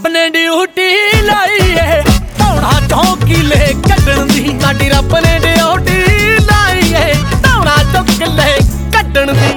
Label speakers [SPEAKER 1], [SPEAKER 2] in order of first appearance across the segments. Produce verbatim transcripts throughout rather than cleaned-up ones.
[SPEAKER 1] ਰੱਬ ਨੇ ਡਿਊਟੀ ਲਾਈ ਏ ਧੌਣਾ ਚੋਂ ਕਿਲੇ ਕੱਢਣ ਦੀ। ਸਾਡੀ ਰੱਬ ਨੇ ਡਿਊਟੀ ਲਾਈ ਏ ਧੌਣਾ ਚੋਂ ਕਿਲੇ ਕੱਢਣ ਦੀ।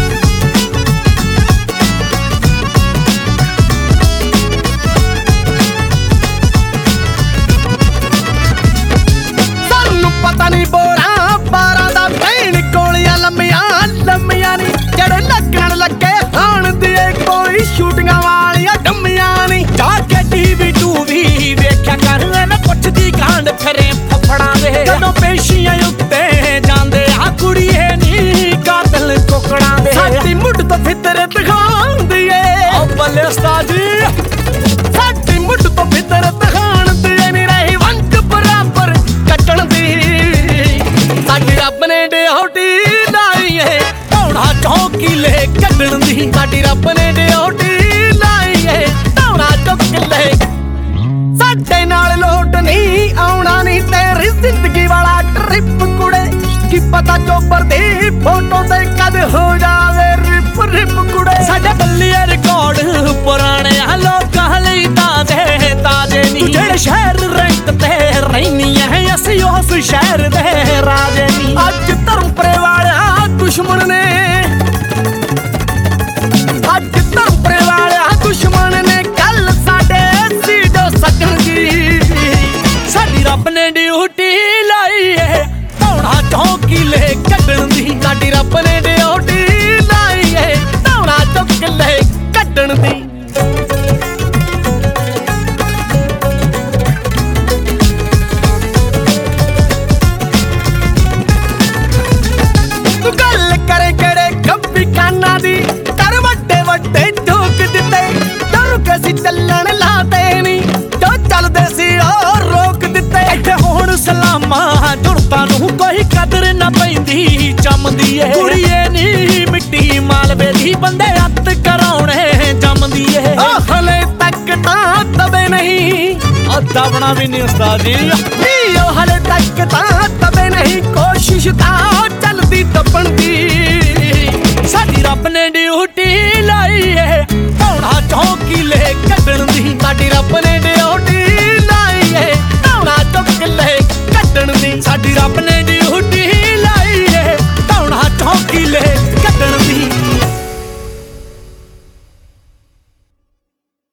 [SPEAKER 1] ਸਾਨੂੰ ਪਤਾ ਨਹੀਂ ਬੋਰਾਂ ਬਾਰਾਂ ਦਾ ਭੈਣ ਗੋਲੀਆਂ ਲੰਮੀਆਂ ਲੰਮੀਆਂ ਨੀ ਜਿਹੜੇ ਲੱਗਣ ਲੱਗੇ ਹਾਣ ਦੀ ਕੋਈ ਸ਼ੂਟਿੰਗਾਂ ਵਾਲੀਆਂ ਡੰਮੀਆਂ ਨੀ। ਜਾ ਕੇ ਟੀਵੀ ਟੂ ਵੀ ਵੇਖਿਆ ਕਰ ਨਾ ਪੁੱਛਦੀ ਕਾਂਡ ਫਿਰੇ ਫਫੜਾਂ ਦੇ। ਜਦੋਂ ਪੇਸ਼ੀਆਂ ਉੱਤੇ ਜਾਂਦੇ ਆ ਕੁੜੀਏ ਨੀ ਕਾਤਲ ਕੋਕੜਾਂ ਦੇ। ਸਾਡੀ ਮੁੱਢ ਤੋਂ ਫਿਤਰਤ ਖਾਂਦੀ ਏ ਓ ਬੱਲੇ ਉਸਤਾਦ ਜੀ। ਸਾਡੀ ਮੁੱਢ ਤੋਂ ਫਿਤਰਤ ਖਾਂਦੀ ਏ ਨੀ ਰਹੀ ਵੰਡ ਬਰਾਬਰ ਕੱਟਣ ਦੀ। ਸਾਡੀ ਰੱਬ ਨੇ ਡਿਊਟੀ ਲਾਈ ਏ ਧੌਣਾ ਚੋਂ ਕਿਲੇ ਕੱਢਣ ਦੀ। ਸਾਡੀ ਰੱਬ ਨੇ ਡਿਊਟੀ ਲਾਈ ਏ ਧੌਣਾ ਚੋਂ ਕਿਲੇ। ਸਾਡੇ ਨਾਲ ਲੋਟ ਨਹੀਂ ਆਉਣਾ ਨੀ ਤੇਰੀ ਜ਼ਿੰਦਗੀ ਵਾਲਾ ਟ੍ਰਿਪ ਕੁੜੇ। ਕੀ ਪਤਾ ਚੋਬਰ ਦੀ ਫੋਟੋ ਤੇ ਕਦ ਹੋ ਜਾਵੇ ਰਿਪ ਰਿਪ ਕੁੜੇ। ਸਾਡੇ ਬੱਲੀਏ ਰਿਕਾਰਡ ਪੁਰਾਣੇ ਆ ਲੋਕਾਂ ਲਈ ਤਾਜ਼ੇ ਤਾਜ਼ੇ ਨੀ। ਤੂੰ ਜਿਹੜੇ ਸ਼ਹਿਰ ਰੈਂਕ ਤੇ ਰਹਿਨੀ ਐ ਅਸੀਂ ਉਸ ਸ਼ਹਿਰ ਦੇ ਰਾਜੇ ਨੀ। ਅੱਜ ਧਰਮਪੁਰੇ ਵਾਲਿਆ ਦੁਸ਼ਮਣ ਨੇ ਅੱਜ ਧਰਮਪੁਰੇ ਵਾਲਿਆ ਦੁਸ਼ਮਣ ਨੇ ਕੱਲ ਸਾਡੇ ਸੀਡੋ ਸੱਜਣ ਦੀ। ਸਾਡੀ ਰੱਬ ਨੇ ਡਿਊਟੀ ਲਾਈ ਏ ਧੌਣਾ ਚੋਂ ਕਿਲੇ ਕੱਢਣ ਦੀ। ਸਾਡੀ ਰੱਬ ਨੇ ਡਿਊਟੀ ਲਾਈ ਏ ਧੌਣਾ ਚੋਂ ਕਿਲੇ ਕੱਢਣ ਦੀ। ਤੂੰ ਗੱਲ ਕਰੇ ਕਿਹੜੇ ਖੱਬੀ ਖਾਨਾਂ ਦੀ ਕਰ ਵੱਡੇ ਵੱਡੇ ਠੋਕ ਦਿੱਤੇ। ਡਰ ਕੇ ਸੀ ਚੱਲਣ ਲਾਤੇ ਨੀ ਜੋ ਚੱਲਦੇ ਸੀ ਉਹ ਰੋਕ ਦਿੱਤੇ। ਇੱਥੇ ਹੁਣ ਸਲਾਮਾਂ ਜੁੜਤਾਂ ਨੂੰ ਕੋਈ ਕਦਰ ਨਾ ਪੈਂਦੀ ਜੰਮਦੀ ਏ। ਕੁੜੀਏ ਨੀ ਮਿੱਟੀ ਮਾਲਵੇ ਦੀ ਬੰਦੇ ਹੱਥ ਕਰਾਉਣੇ ਜੰਮਦੀ ਏ। ਹਲੇ ਤੱਕ ਤਾਂ ਤਵੇ ਨਹੀਂ ਦਬਣਾ ਵੀ ਨਹੀਂ ਉਸਤਾਦ ਜੀ। ਹਲੇ ਤੱਕ ਤਾਂ ਤਵੇ ਨਹੀਂ ਕੋਸ਼ਿਸ਼